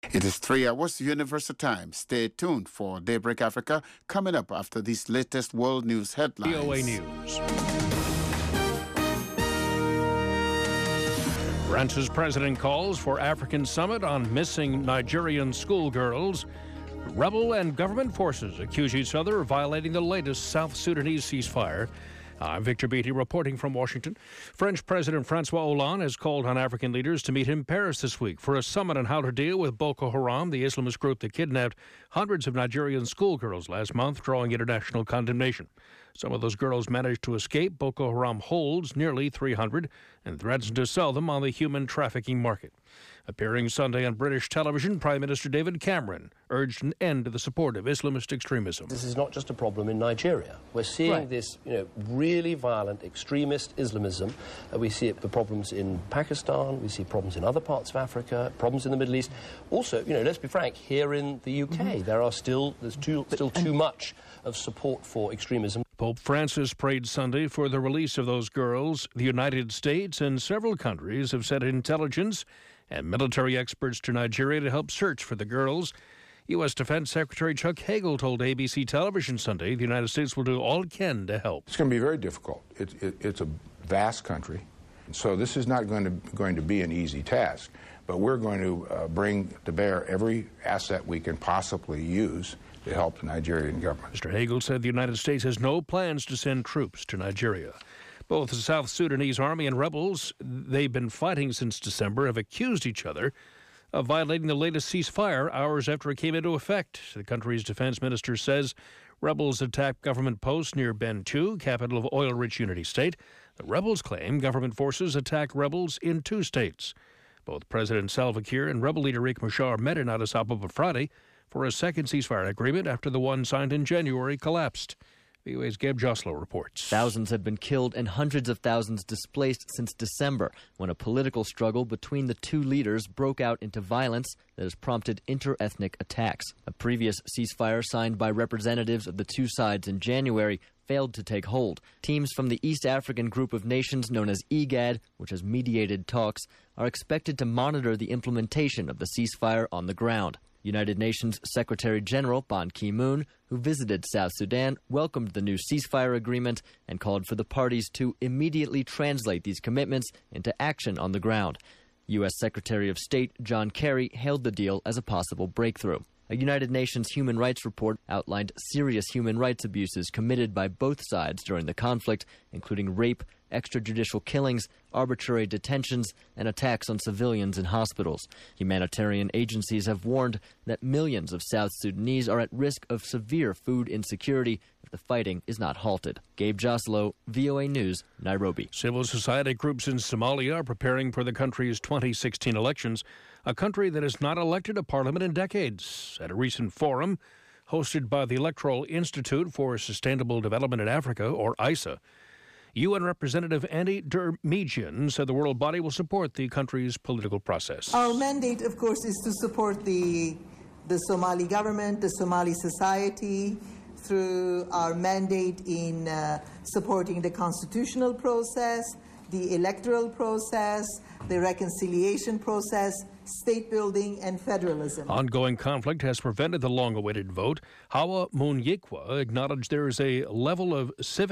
It is 3 hours Universal Time. Stay tuned for Daybreak Africa coming up after these latest world news headlines. VOA News. France's president calls for African summit on missing Nigerian schoolgirls. Rebel and government forces accuse each other of violating the latest South Sudanese ceasefire. I'm Victor Beatty reporting from Washington. French President Francois Hollande has called on African leaders to meet in Paris this week for a summit on how to deal with Boko Haram, the Islamist group that kidnapped hundreds of Nigerian schoolgirls last month, drawing international condemnation. Some of those girls managed to escape. Boko Haram holds nearly 300 and threatens to sell them on the human trafficking market. Appearing Sunday on British television, Prime Minister David Cameron urged an end to the support of Islamist extremism. This is not just a problem in Nigeria. We're seeing this, really violent extremist Islamism. We see the problems in Pakistan. We see problems in other parts of Africa. Problems in the Middle East. Also, let's be frank. Here in the UK, there's still too much of support for extremism. Pope Francis prayed Sunday for the release of those girls. The United States and several countries have sent intelligence and military experts to Nigeria to help search for the girls. U.S. Defense Secretary Chuck Hagel told ABC Television Sunday the United States will do all it can to help. It's going to be very difficult. It's a vast country, so this is not going to be an easy task. But we're going to bring to bear every asset we can possibly use to help the Nigerian government. Mr. Hagel said the United States has no plans to send troops to Nigeria. Both the South Sudanese army and rebels, they've been fighting since December, have accused each other of violating the latest ceasefire hours after it came into effect. The country's defense minister says rebels attacked government posts near Bentiu, capital of oil-rich Unity State. The rebels claim government forces attacked rebels in 2 states. Both President Salva Kiir and rebel leader Riek Machar met in Addis Ababa Friday for a second ceasefire agreement after the one signed in January collapsed. VOA's Gabe Joslow reports. Thousands have been killed and hundreds of thousands displaced since December, when a political struggle between the two leaders broke out into violence that has prompted inter-ethnic attacks. A previous ceasefire signed by representatives of the two sides in January failed to take hold. Teams from the East African group of nations known as IGAD, which has mediated talks, are expected to monitor the implementation of the ceasefire on the ground. United Nations Secretary General Ban Ki-moon, who visited South Sudan, welcomed the new ceasefire agreement and called for the parties to immediately translate these commitments into action on the ground. U.S. Secretary of State John Kerry hailed the deal as a possible breakthrough. A United Nations human rights report outlined serious human rights abuses committed by both sides during the conflict, including rape, extrajudicial killings, arbitrary detentions, and attacks on civilians in hospitals. Humanitarian agencies have warned that millions of South Sudanese are at risk of severe food insecurity if the fighting is not halted. Gabe Joslow, VOA News, Nairobi. Civil society groups in Somalia are preparing for the country's 2016 elections, a country that has not elected a parliament in decades. At a recent forum hosted by the Electoral Institute for Sustainable Development in Africa, or ISA, UN Representative Andy Dermejian said the world body will support the country's political process. Our mandate, of course, is to support the Somali government, the Somali society, through our mandate in supporting the constitutional process, the electoral process, the reconciliation process, state building, and federalism. Ongoing conflict has prevented the long-awaited vote. Hawa Munyikwa acknowledged there is a low level of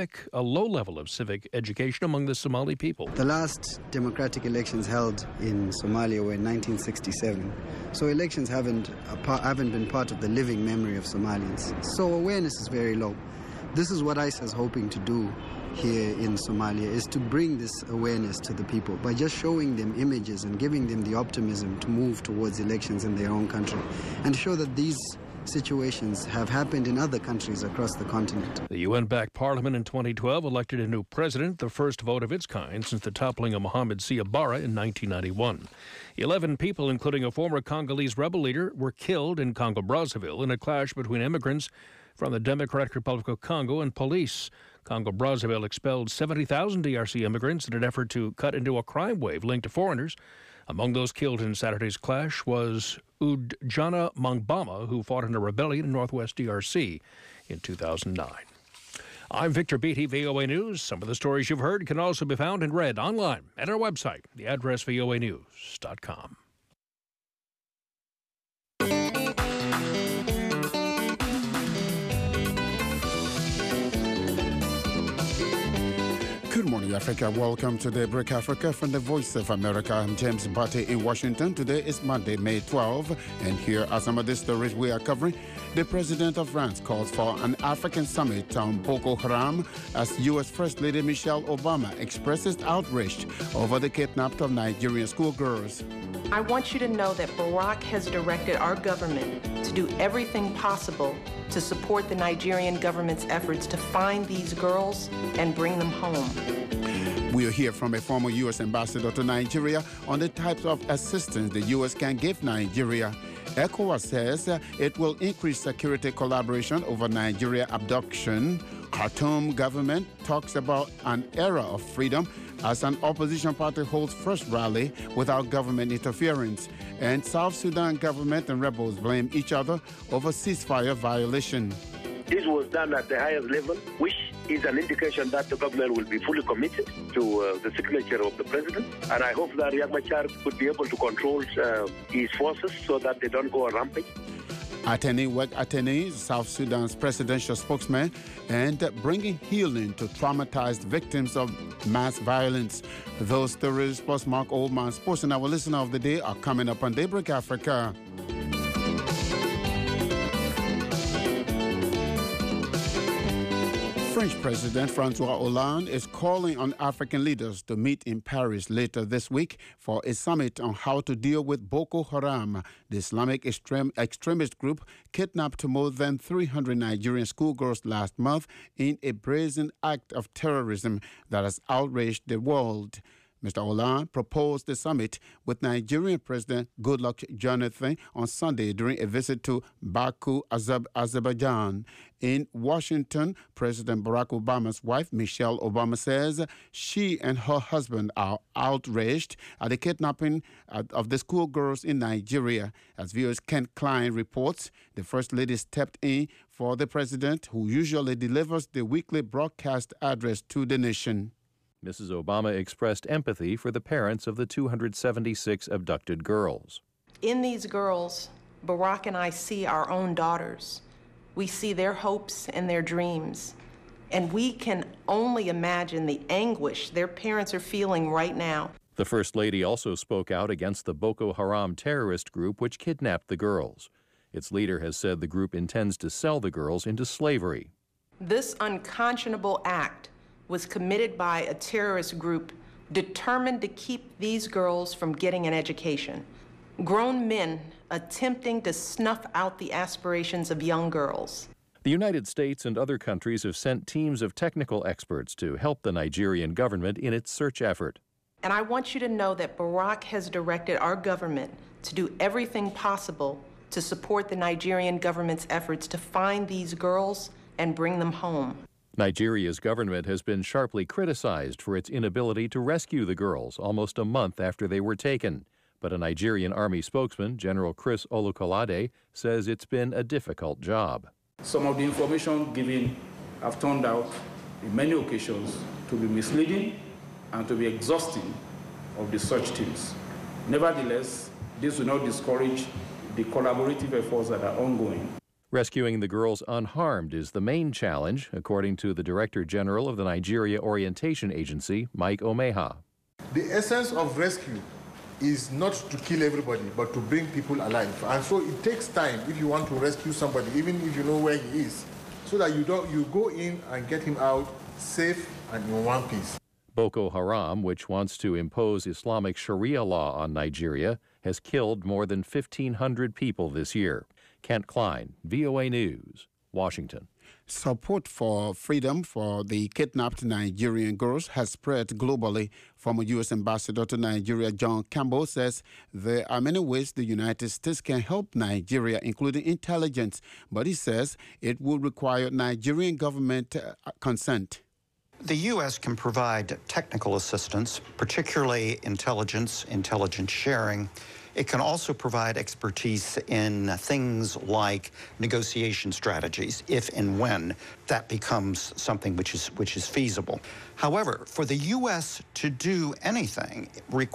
civic education among the Somali people. The last democratic elections held in Somalia were in 1967, so elections haven't been part of the living memory of Somalians. So awareness is very low. This is what ICE is hoping to do here in Somalia, is to bring this awareness to the people by just showing them images and giving them the optimism to move towards elections in their own country and show that these situations have happened in other countries across the continent. The UN-backed parliament in 2012 elected a new president, the first vote of its kind since the toppling of Mohamed Siad Barre in 1991. 11 people, including a former Congolese rebel leader, were killed in Congo-Brazzaville in a clash between immigrants from the Democratic Republic of Congo and police. Congo-Brazzaville expelled 70,000 DRC immigrants in an effort to cut into a crime wave linked to foreigners. Among those killed in Saturday's clash was Udjana Mangbama, who fought in a rebellion in northwest DRC in 2009. I'm Victor Beatty, VOA News. Some of the stories you've heard can also be found and read online at our website, the address voanews.com. Africa. Welcome to Daybreak Africa from the Voice of America. I'm James Bate in Washington. Today is Monday, May 12, and here are some of the stories we are covering. The president of France calls for an African summit on Boko Haram as U.S. First Lady Michelle Obama expresses outrage over the kidnapping of Nigerian schoolgirls. I want you to know that Barack has directed our government to do everything possible to support the Nigerian government's efforts to find these girls and bring them home. We'll hear from a former U.S. ambassador to Nigeria on the types of assistance the U.S. can give Nigeria. ECOWAS says it will increase security collaboration over Nigeria abduction. Khartoum government talks about an era of freedom as an opposition party holds first rally without government interference. And South Sudan government and rebels blame each other over ceasefire violation. This was done at the highest level, which is an indication that the government will be fully committed to the signature of the president. And I hope that Riek Machar could be able to control his forces so that they don't go on rampage. Atene, South Sudan's presidential spokesman, and bringing healing to traumatized victims of mass violence. Those stories plus Mark Oldman Sports and our listener of the day are coming up on Daybreak Africa. French President Francois Hollande is calling on African leaders to meet in Paris later this week for a summit on how to deal with Boko Haram. The Islamic extremist group kidnapped more than 300 Nigerian schoolgirls last month in a brazen act of terrorism that has outraged the world. Mr. Hollande proposed the summit with Nigerian President Goodluck Jonathan on Sunday during a visit to Baku, Azerbaijan. In Washington, President Barack Obama's wife, Michelle Obama, says she and her husband are outraged at the kidnapping of the schoolgirls in Nigeria. As viewers Ken Klein reports, the First Lady stepped in for the president, who usually delivers the weekly broadcast address to the nation. Mrs. Obama expressed empathy for the parents of the 276 abducted girls. In these girls, Barack and I see our own daughters. We see their hopes and their dreams. And we can only imagine the anguish their parents are feeling right now. The First Lady also spoke out against the Boko Haram terrorist group which kidnapped the girls. Its leader has said the group intends to sell the girls into slavery. This unconscionable act was committed by a terrorist group determined to keep these girls from getting an education. Grown men attempting to snuff out the aspirations of young girls. The United States and other countries have sent teams of technical experts to help the Nigerian government in its search effort. And I want you to know that Barack has directed our government to do everything possible to support the Nigerian government's efforts to find these girls and bring them home. Nigeria's government has been sharply criticized for its inability to rescue the girls almost a month after they were taken. But a Nigerian army spokesman, General Chris Olukolade, says it's been a difficult job. Some of the information given have turned out, in many occasions, to be misleading and to be exhausting of the search teams. Nevertheless, this will not discourage the collaborative efforts that are ongoing. Rescuing the girls unharmed is the main challenge, according to the Director General of the Nigeria Orientation Agency, Mike Omeha. The essence of rescue is not to kill everybody, but to bring people alive. And so it takes time if you want to rescue somebody, even if you know where he is, so that you go in and get him out safe and in one piece. Boko Haram, which wants to impose Islamic Sharia law on Nigeria, has killed more than 1,500 people this year. Kent Klein, VOA News, Washington. Support for freedom for the kidnapped Nigerian girls has spread globally. Former U.S. Ambassador to Nigeria John Campbell says there are many ways the United States can help Nigeria, including intelligence, but he says it would require Nigerian government consent. The U.S. can provide technical assistance, particularly intelligence sharing. It can also provide expertise in things like negotiation strategies, if and when that becomes something which is feasible. However, for the U.S. to do anything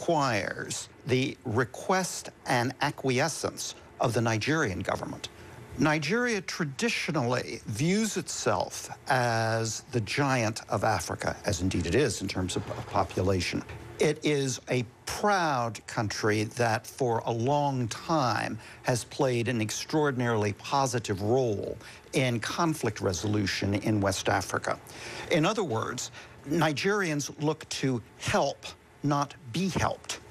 requires the request and acquiescence of the Nigerian government. Nigeria traditionally views itself as the giant of Africa, as indeed it is in terms of population. It is a proud country that for a long time has played an extraordinarily positive role in conflict resolution in West Africa. In other words, Nigerians look to help, not be helped.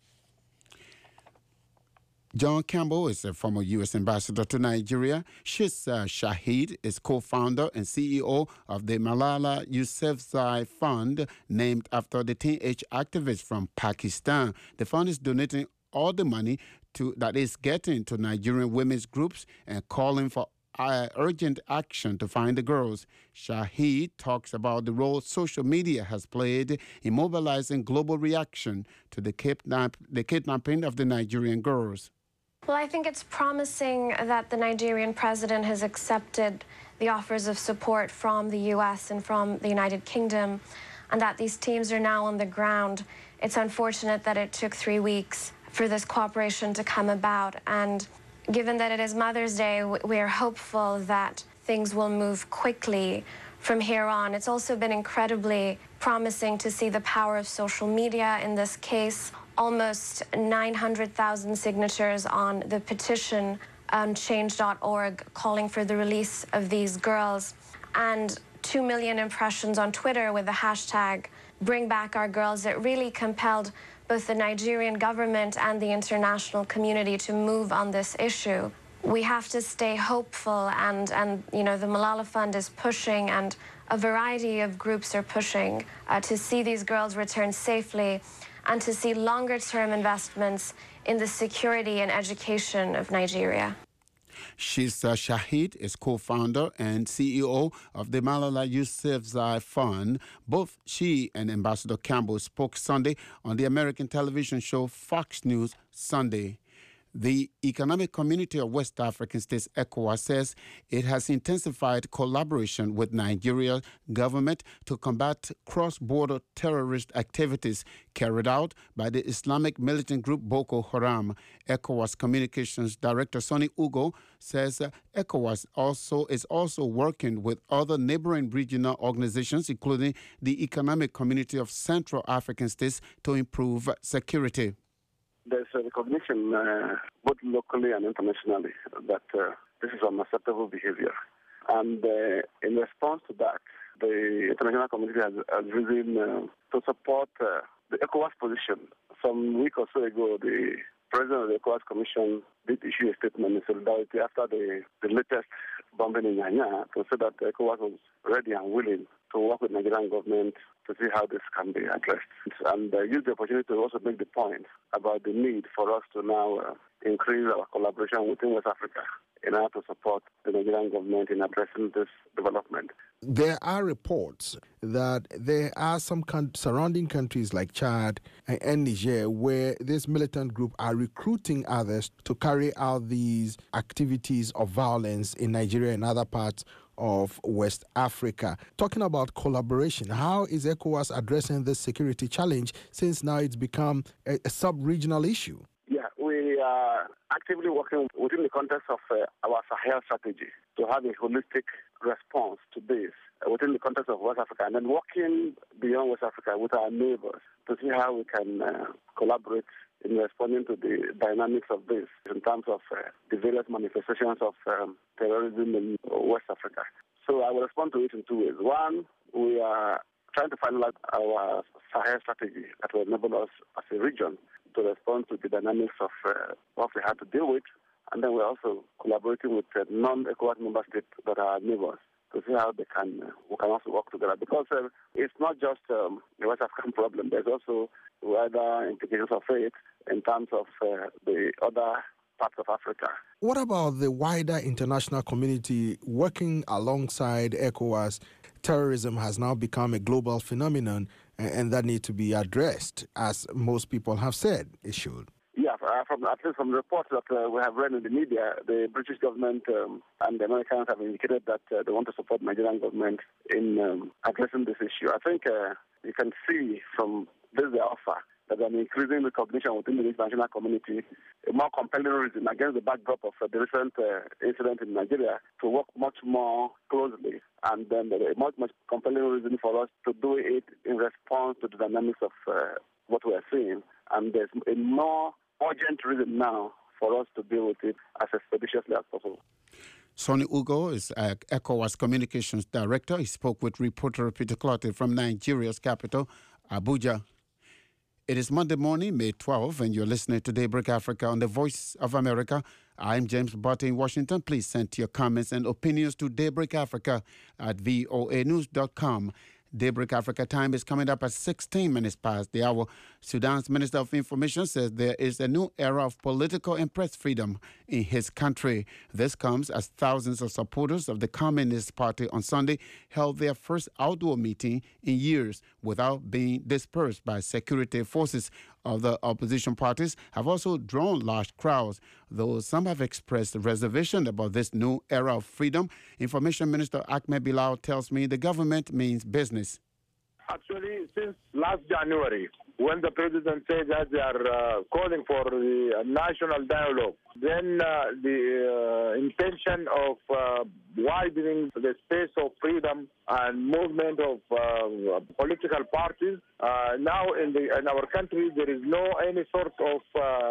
John Campbell is a former U.S. ambassador to Nigeria. Shisa Shahid is co-founder and CEO of the Malala Yousafzai Fund, named after the teenage activist from Pakistan. The fund is donating all the money that is getting to Nigerian women's groups and calling for urgent action to find the girls. Shahid talks about the role social media has played in mobilizing global reaction to the kidnapping of the Nigerian girls. Well, I think it's promising that the Nigerian president has accepted the offers of support from the U.S. and from the United Kingdom, and that these teams are now on the ground. It's unfortunate that it took 3 weeks for this cooperation to come about, and given that it is Mother's Day, we're hopeful that things will move quickly from here on. It's also been incredibly promising to see the power of social media in this case. Almost 900,000 signatures on the petition on change.org calling for the release of these girls, and 2 million impressions on Twitter with the hashtag Bring Back Our Girls. It really compelled both the Nigerian government and the international community to move on this issue. We have to stay hopeful, and you know, the Malala Fund is pushing, and a variety of groups are pushing to see these girls return safely and to see longer-term investments in the security and education of Nigeria. Shisa Shahid is co-founder and CEO of the Malala Yousafzai Fund. Both she and Ambassador Campbell spoke Sunday on the American television show Fox News Sunday. The Economic Community of West African States, ECOWAS, says it has intensified collaboration with Nigeria's government to combat cross-border terrorist activities carried out by the Islamic militant group Boko Haram. ECOWAS Communications Director Sonny Ugo says ECOWAS is also working with other neighboring regional organizations, including the Economic Community of Central African States, to improve security. There's a recognition, both locally and internationally, that this is unacceptable behavior. And in response to that, the international community has risen to support the ECOWAS position. Some week or so ago, the president of the ECOWAS Commission did issue a statement in solidarity after the latest bombing in Nyanya to say that ECOWAS was ready and willing to work with the Nigerian government to see how this can be addressed. And use the opportunity to also make the point about the need for us to now increase our collaboration within West Africa in order to support the Nigerian government in addressing this development. There are reports that there are some surrounding countries like Chad and Niger where this militant group are recruiting others to carry out these activities of violence in Nigeria and other parts of West Africa. Talking about collaboration, how is ECOWAS addressing this security challenge since now it's become a sub-regional issue? Yeah, we are actively working within the context of our Sahel strategy to have a holistic response to this within the context of West Africa, and then working beyond West Africa with our neighbors to see how we can collaborate in responding to the dynamics of this in terms of the various manifestations of terrorism in West Africa. So I will respond to it in two ways. One, we are trying to finalize our Sahel strategy that will enable us as a region to respond to the dynamics of what we have to deal with. And then we're also collaborating with non-ECOWAS member states that are neighbors to see how we can also work together. Because it's not just the West African problem. There's also wider implications of it in terms of the other parts of Africa. What about the wider international community working alongside ECOWAS? Terrorism has now become a global phenomenon, and that needs to be addressed, as most people have said it should. Yeah, at least from reports that we have read in the media, the British government and the Americans have indicated that they want to support the Nigerian government in addressing this issue. I think you can see from this offer there's an increasing recognition within the international community, a more compelling reason against the backdrop of the recent incident in Nigeria to work much more closely, and then a much compelling reason for us to do it in response to the dynamics of what we are seeing. And there's a more urgent reason now for us to deal with it as expeditiously as possible. Sonny Ugo is ECOWAS Communications Director. He spoke with reporter Peter Clottey from Nigeria's capital, Abuja. It is Monday morning, May 12, and you're listening to Daybreak Africa on the Voice of America. I'm James Butter in Washington. Please send your comments and opinions to Daybreak Africa at voanews.com. Daybreak Africa time is coming up at 16 minutes past the hour. Sudan's Minister of Information says there is a new era of political and press freedom in his country. This comes as thousands of supporters of the Communist Party on Sunday held their first outdoor meeting in years without being dispersed by security forces. Other opposition parties have also drawn large crowds, though some have expressed reservation about this new era of freedom. Information Minister Ahmed Bilal tells me the government means business. Actually, since last January, when the president said that they are calling for the national dialogue, then the intention of widening the space of freedom and movement of political parties. Now in our country, there is no any sort of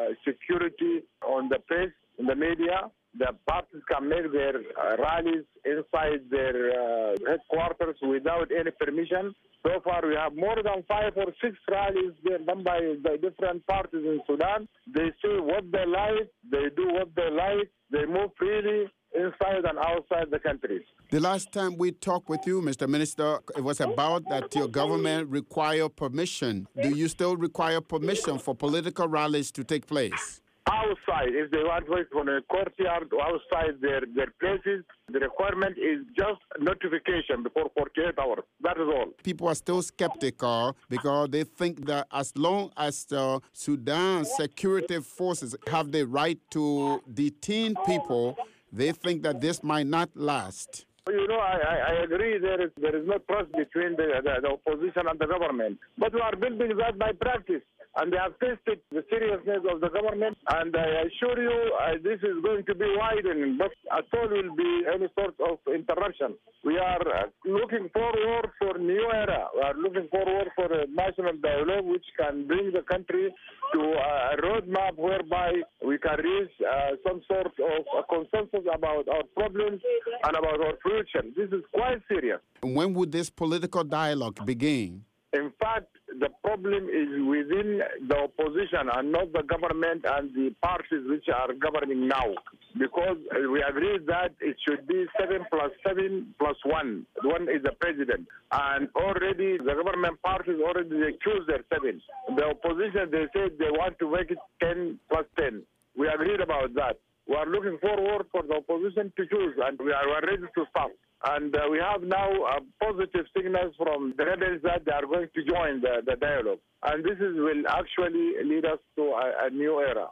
security on the press, in the media. The parties can make their rallies inside their headquarters without any permission. So far, we have more than 5 or 6 rallies done by the different parties in Sudan. They say what they like, they do what they like, they move freely inside and outside the country. The last time we talked with you, Mr. Minister, it was about that your government require permission. Do you still require permission for political rallies to take place? Outside, if they want to wait for a courtyard or outside their places, the requirement is just notification before 48 hours. That is all. People are still skeptical because they think that as long as the Sudan security forces have the right to detain people, they think that this might not last. You know, I agree there is no trust between the opposition and the government. But we are building that by practice. And they have tested the seriousness of the government. And I assure you, this is going to be widening. But at all will be any sort of interruption. We are looking forward for a new era. We are looking forward for a national dialogue which can bring the country to a roadmap whereby we can reach some sort of a consensus about our problems and about our future. This is quite serious. When would this political dialogue begin? In fact, the problem is within the opposition and not the government and the parties which are governing now. Because we agreed that it should be 7 + 7 + 1. One is the president. And already the government parties they choose their 7. The opposition, they said they want to make it 10 + 10. We agreed about that. We are looking forward for the opposition to choose, and we are ready to start. And we have now positive signals from the rebels that they are going to join the dialogue. And this will actually lead us to a new era.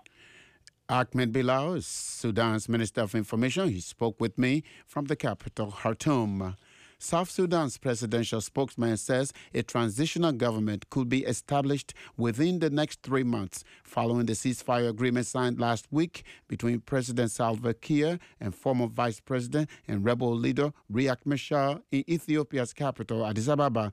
Ahmed Bilal is Sudan's Minister of Information. He spoke with me from the capital, Khartoum. South Sudan's presidential spokesman says a transitional government could be established within the next 3 months, following the ceasefire agreement signed last week between President Salva Kiir and former Vice President and rebel leader Riek Machar in Ethiopia's capital, Addis Ababa.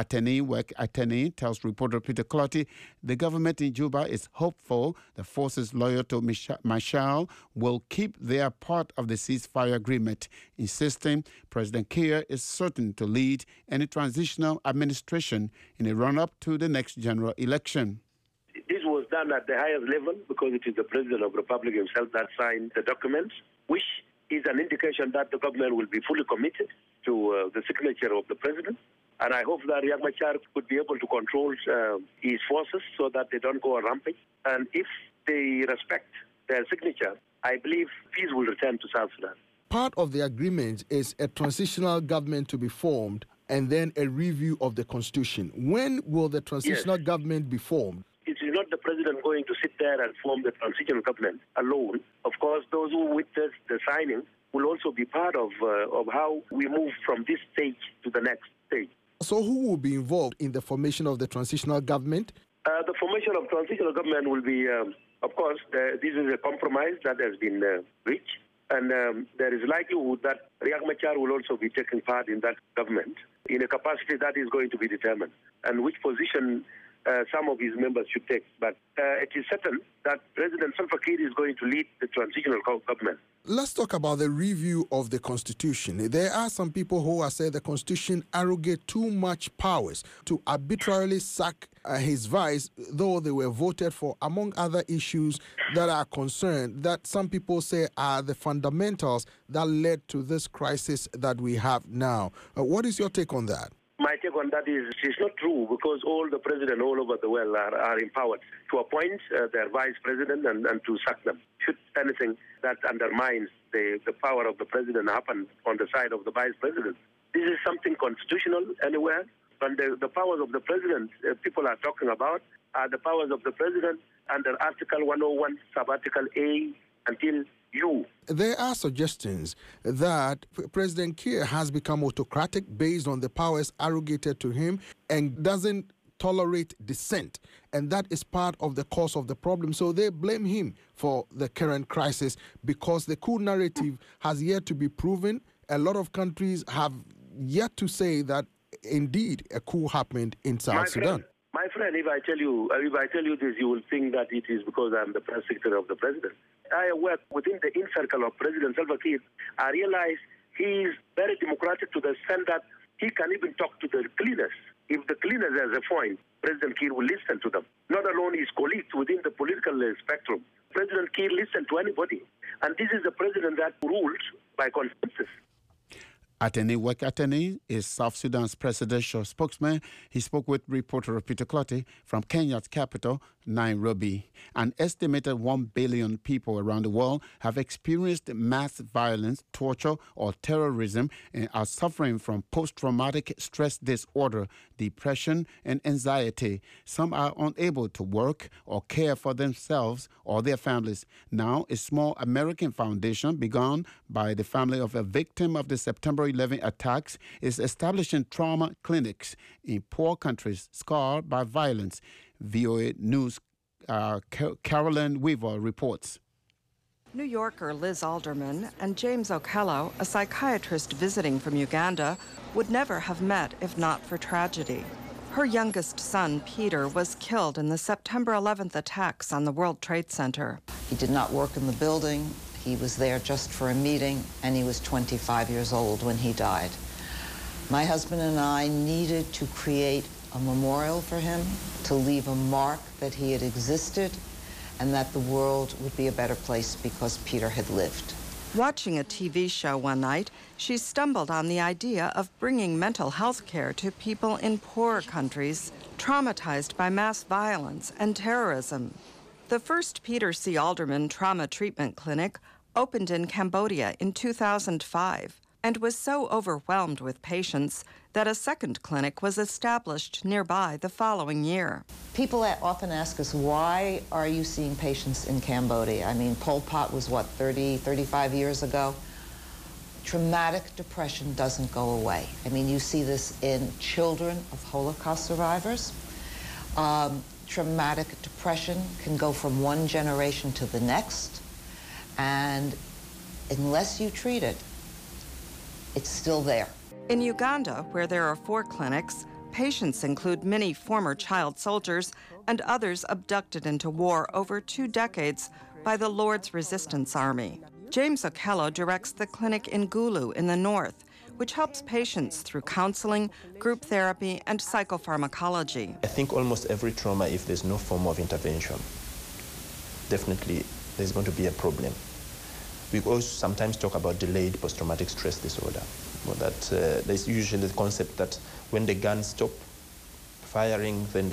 Ateni tells reporter Peter Clottey the government in Juba is hopeful the forces loyal to Machar will keep their part of the ceasefire agreement, insisting President Kiir is certain to lead any transitional administration in a run-up to the next general election. This was done at the highest level because it is the President of the Republic himself that signed the documents, which is an indication that the government will be fully committed to the signature of the President. And I hope that Riek Machar could be able to control his forces so that they don't go rampant. And if they respect their signature, I believe peace will return to South Sudan. Part of the agreement is a transitional government to be formed and then a review of the constitution. When will the transitional government be formed? It is not the president going to sit there and form the transitional government alone. Of course, those who witnessed the signing will also be part of how we move from this stage to the next stage. So who will be involved in the formation of the transitional government? The formation of transitional government will be, of course, this is a compromise that has been reached, and there is likelihood that Riek Machar will also be taking part in that government in a capacity that is going to be determined, and which position some of his members should take. But it is certain that President Salva Kiir is going to lead the transitional government. Let's talk about the review of the Constitution. There are some people who are saying the Constitution arrogates too much powers to arbitrarily sack his vice, though they were voted for, among other issues that are concerned, that some people say are the fundamentals that led to this crisis that we have now. What is your take on that? My take on that is it's not true, because all the presidents all over the world are empowered to appoint their vice president and to sack them. Should anything that undermines the power of the president happen on the side of the vice president, this is something constitutional anywhere. And the powers of the president people are talking about are the powers of the president under Article 101, Subarticle A until U. There are suggestions that President Kiir has become autocratic based on the powers arrogated to him and doesn't tolerate dissent. And that is part of the cause of the problem. So they blame him for the current crisis because the coup narrative has yet to be proven. A lot of countries have yet to say that indeed a coup happened in South Sudan. My friend, if I tell you this, you will think that it is because I'm the press secretary of the president. I work within the inner circle of President Salva Kiir. I realize he is very democratic to the extent that he can even talk to the cleaners. If the cleaners has a point, President Kiir will listen to them. Not alone his colleagues within the political spectrum. President Kiir listens to anybody. And this is the president that rules by consensus. Ateni Wek Ateni is South Sudan's presidential spokesman. He spoke with reporter Peter Clotty from Kenya's capital, Nairobi. An estimated 1 billion people around the world have experienced mass violence, torture, or terrorism and are suffering from post-traumatic stress disorder, depression, and anxiety. Some are unable to work or care for themselves or their families. Now, a small American foundation begun by the family of a victim of the September 11 attacks is establishing trauma clinics in poor countries scarred by violence. VOA News' Carolyn Weaver reports. New Yorker Liz Alderman and James Okello, a psychiatrist visiting from Uganda, would never have met if not for tragedy. Her youngest son, Peter, was killed in the September 11th attacks on the World Trade Center. He did not work in the building. He was there just for a meeting, and he was 25 years old when he died. My husband and I needed to create a memorial for him, to leave a mark that he had existed, and that the world would be a better place because Peter had lived. Watching a TV show one night, she stumbled on the idea of bringing mental health care to people in poorer countries traumatized by mass violence and terrorism. The first Peter C. Alderman Trauma Treatment Clinic opened in Cambodia in 2005 and was so overwhelmed with patients that a second clinic was established nearby the following year. People often ask us, why are you seeing patients in Cambodia? I mean, Pol Pot was, what, 30, 35 years ago? Traumatic depression doesn't go away. I mean, you see this in children of Holocaust survivors. Traumatic depression can go from one generation to the next, and unless you treat it, it's still there. In Uganda, where there are 4 clinics, patients include many former child soldiers and others abducted into war over 2 decades by the Lord's Resistance Army. James Okello directs the clinic in Gulu in the north, which helps patients through counseling, group therapy, and psychopharmacology. I think almost every trauma, if there's no form of intervention, definitely there's going to be a problem. We also sometimes talk about delayed post-traumatic stress disorder. Well, that there's usually the concept that when the guns stop firing, then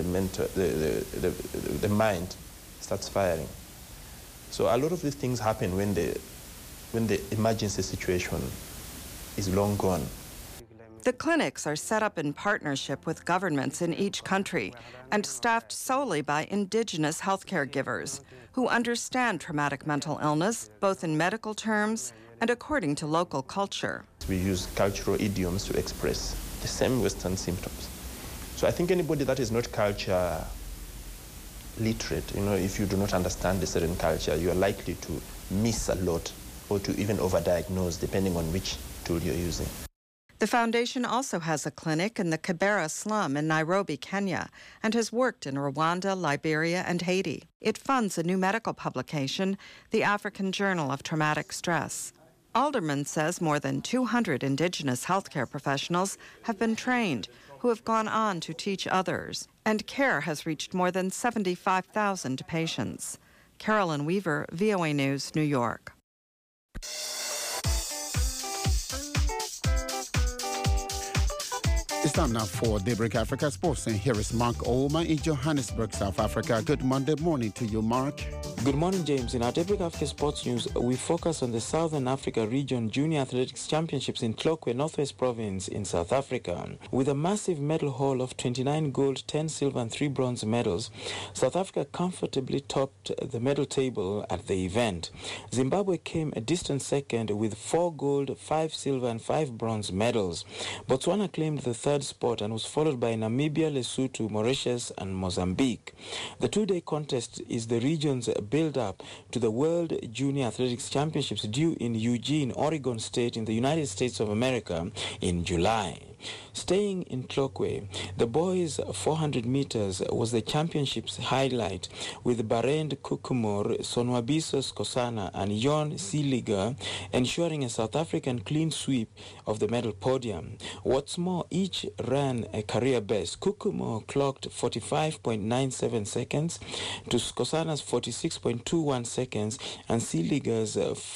the mind starts firing. So a lot of these things happen when the emergency situation is long gone. The clinics are set up in partnership with governments in each country and staffed solely by indigenous healthcare givers who understand traumatic mental illness, both in medical terms and according to local culture. We use cultural idioms to express the same Western symptoms. So I think anybody that is not culture literate, if you do not understand a certain culture, you are likely to miss a lot or to even overdiagnose depending on which tool you're using. The foundation also has a clinic in the Kibera slum in Nairobi, Kenya, and has worked in Rwanda, Liberia, and Haiti. It funds a new medical publication, the African Journal of Traumatic Stress. Alderman says more than 200 indigenous healthcare professionals have been trained, who have gone on to teach others, and care has reached more than 75,000 patients. Carolyn Weaver, VOA News, New York. It's time now for Daybreak Africa Sports, and here is Mark Ouma in Johannesburg, South Africa. Good Monday morning to you, Mark. Good morning, James. In our Daybreak Africa Sports News, we focus on the Southern Africa Region Junior Athletics Championships in Tlokwe, Northwest Province in South Africa. With a massive medal haul of 29 gold, 10 silver and 3 bronze medals, South Africa comfortably topped the medal table at the event. Zimbabwe came a distant second with 4 gold, 5 silver and 5 bronze medals. Botswana claimed the third spot and was followed by Namibia, Lesotho, Mauritius and Mozambique. The two-day contest is the region's build-up to the World Junior Athletics Championships due in Eugene, Oregon State in the United States of America in July. Staying in Tlokwe, the boys' 400 meters was the championship's highlight, with Barend Kukumor, Sonwabiso Skosana and Jon Seeliger ensuring a South African clean sweep of the medal podium. What's more, each ran a career best. Kukumor clocked 45.97 seconds to Skosana's 46.21 seconds and Seeliger's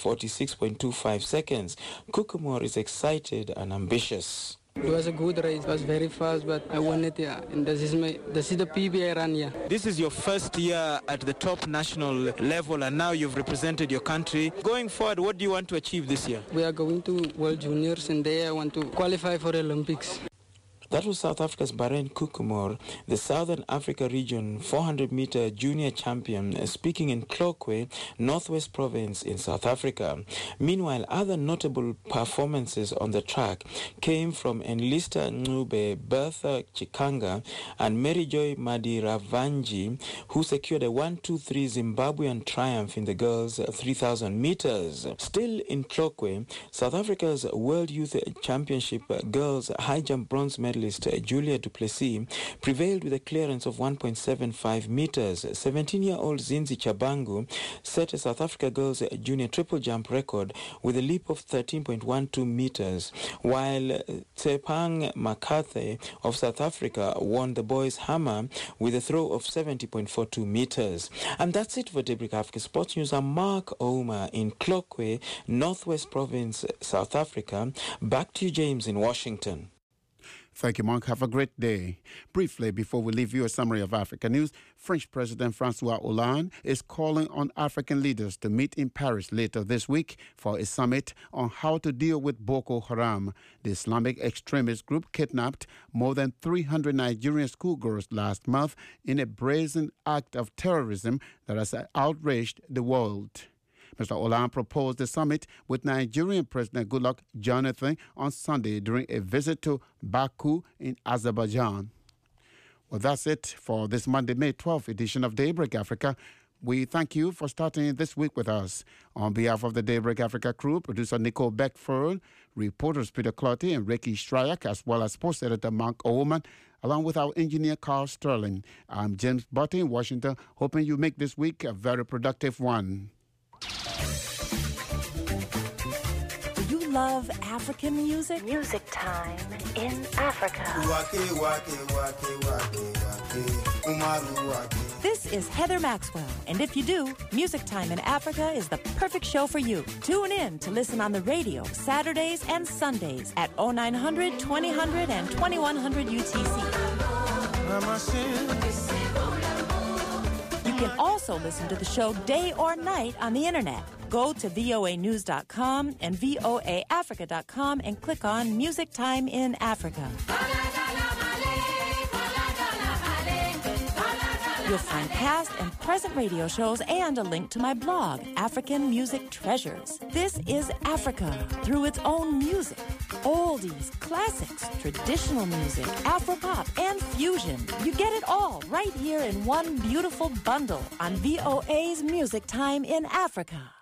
46.25 seconds. Kukumor is excited and ambitious. It was a good race. It was very fast, but I won it here. And this is the PB I ran here. This is your first year at the top national level, and now you've represented your country. Going forward, what do you want to achieve this year? We are going to World Juniors, and there I want to qualify for Olympics. That was South Africa's Barend Kukumor, the Southern Africa Region 400-meter junior champion, speaking in Tlokwe, Northwest Province in South Africa. Meanwhile, other notable performances on the track came from Enlista Ncube, Bertha Chikanga, and Maryjoy Madiravanji, who secured a 1-2-3 Zimbabwean triumph in the girls' 3,000 meters. Still in Tlokwe, South Africa's World Youth Championship girls high jump bronze medalist Julia Du Plessis prevailed with a clearance of 1.75 meters. 17-year-old Zinzi Chabangu set a South Africa girls junior triple jump record with a leap of 13.12 meters, while Tsepang McCarthy of South Africa won the boys' hammer with a throw of 70.42 meters. And that's it for Daybreak Africa Sports News. I'm Mark Ouma in Tlokwe, Northwest Province, South Africa. Back to you, James, in Washington. Thank you, Mark. Have a great day. Briefly, before we leave you a summary of Africa news, French President Francois Hollande is calling on African leaders to meet in Paris later this week for a summit on how to deal with Boko Haram. The Islamic extremist group kidnapped more than 300 Nigerian schoolgirls last month in a brazen act of terrorism that has outraged the world. Mr. Hollande proposed the summit with Nigerian President Goodluck Jonathan on Sunday during a visit to Baku in Azerbaijan. Well, that's it for this Monday, May 12th edition of Daybreak Africa. We thank you for starting this week with us. On behalf of the Daybreak Africa crew, producer Nicole Beckford, reporters Peter Clotty and Ricky Stryak, as well as sports editor Mark Oman, along with our engineer Carl Sterling. I'm James Butty in Washington, hoping you make this week a very productive one. Do you love African music? Music Time in Africa. This is Heather Maxwell, and if you do, Music Time in Africa is the perfect show for you. Tune in to listen on the radio Saturdays and Sundays at 0900, 2000, and 2100 UTC. You can also listen to the show day or night on the internet. Go to voanews.com and voaafrica.com and click on Music Time in Africa. You'll find past and present radio shows and a link to my blog, African Music Treasures. This is Africa through its own music. Oldies, classics, traditional music, Afropop, and fusion. You get it all right here in one beautiful bundle on VOA's Music Time in Africa.